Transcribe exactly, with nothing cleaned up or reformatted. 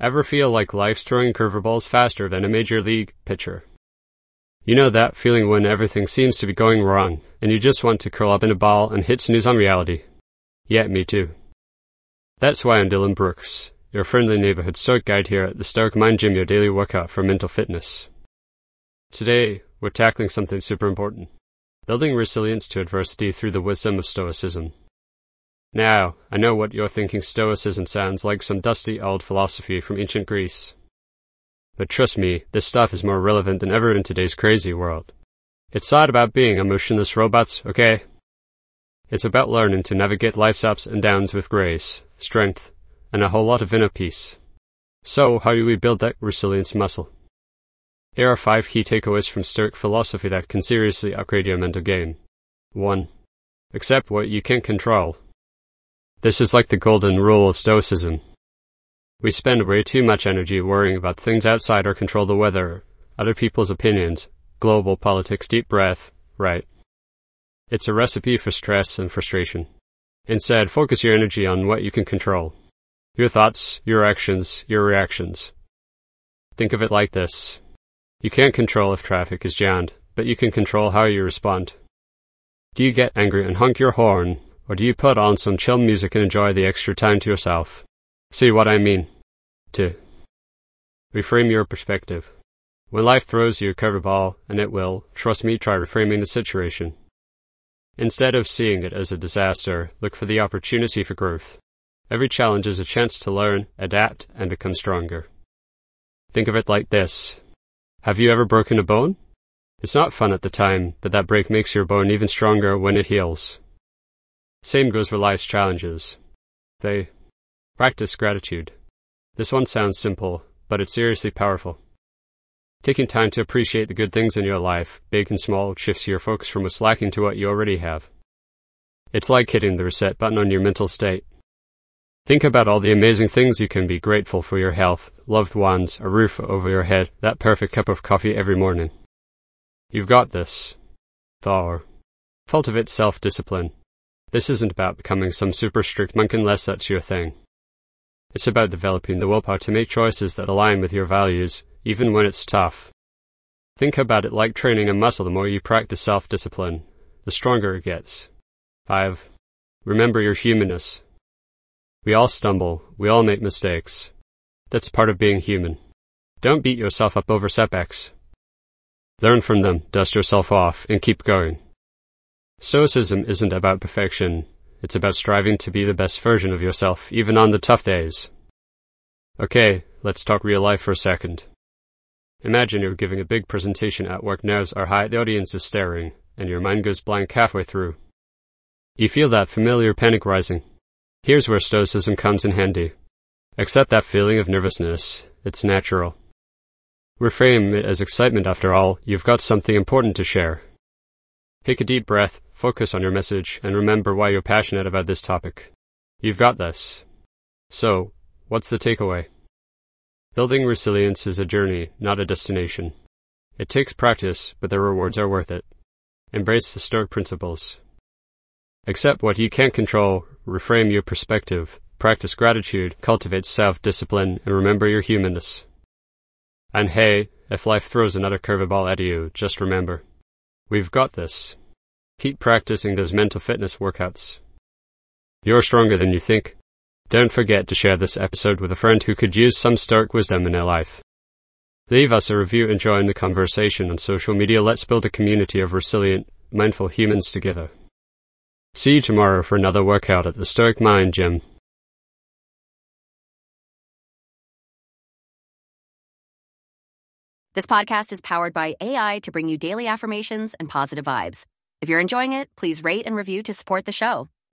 Ever feel like life's throwing curveballs faster than a major league pitcher? You know that feeling when everything seems to be going wrong, and you just want to curl up in a ball and hit snooze on reality? Yeah, me too. That's why I'm Dylan Brooks, your friendly neighborhood Stoic guide here at the Stoic Mind Gym, your daily workout for mental fitness. Today, we're tackling something super important: building resilience to adversity through the wisdom of Stoicism. Now, I know what you're thinking. Stoicism sounds like some dusty old philosophy from ancient Greece. But trust me, this stuff is more relevant than ever in today's crazy world. It's not about being emotionless robots, okay? It's about learning to navigate life's ups and downs with grace, strength, and a whole lot of inner peace. So, how do we build that resilience muscle? Here are five key takeaways from Stoic philosophy that can seriously upgrade your mental game. one. Accept what you can't control. This is like the golden rule of Stoicism. We spend way too much energy worrying about things outside our control: the weather, other people's opinions, global politics. Deep breath, right? It's a recipe for stress and frustration. Instead, focus your energy on what you can control: your thoughts, your actions, your reactions. Think of it like this: you can't control if traffic is jammed, but you can control how you respond. Do you get angry and honk your horn, or do you put on some chill music and enjoy the extra time to yourself? See what I mean? two. Reframe your perspective. When life throws you a curveball, and it will, trust me, try reframing the situation. Instead of seeing it as a disaster, look for the opportunity for growth. Every challenge is a chance to learn, adapt, and become stronger. Think of it like this: have you ever broken a bone? It's not fun at the time, but that break makes your bone even stronger when it heals. Same goes for life's challenges. They practice gratitude. This one sounds simple, but it's seriously powerful. Taking time to appreciate the good things in your life, big and small, shifts your focus from what's lacking to what you already have. It's like hitting the reset button on your mental state. Think about all the amazing things you can be grateful for: your health, loved ones, a roof over your head, that perfect cup of coffee every morning. You've got this. Four. Cultivate self-discipline. This isn't about becoming some super strict monk unless that's your thing. It's about developing the willpower to make choices that align with your values, even when it's tough. Think about it like training a muscle: the more you practice self-discipline, the stronger it gets. five. Remember your humanness. We all stumble, we all make mistakes. That's part of being human. Don't beat yourself up over setbacks. Learn from them, dust yourself off, and keep going. Stoicism isn't about perfection. It's about striving to be the best version of yourself, even on the tough days. Okay, let's talk real life for a second. Imagine you're giving a big presentation at work. Nerves are high, the audience is staring, and your mind goes blank halfway through. You feel that familiar panic rising. Here's where Stoicism comes in handy. Accept that feeling of nervousness. It's natural. Reframe it as excitement. After all, you've got something important to share. Take a deep breath, focus on your message, and remember why you're passionate about this topic. You've got this. So, what's the takeaway? Building resilience is a journey, not a destination. It takes practice, but the rewards are worth it. Embrace the Stoic principles. Accept what you can't control, reframe your perspective, practice gratitude, cultivate self-discipline, and remember your humanness. And hey, if life throws another curveball at you, just remember: we've got this. Keep practicing those mental fitness workouts. You're stronger than you think. Don't forget to share this episode with a friend who could use some Stoic wisdom in their life. Leave us a review and join the conversation on social media. Let's build a community of resilient, mindful humans together. See you tomorrow for another workout at the Stoic Mind Gym. This podcast is powered by A I to bring you daily affirmations and positive vibes. If you're enjoying it, please rate and review to support the show.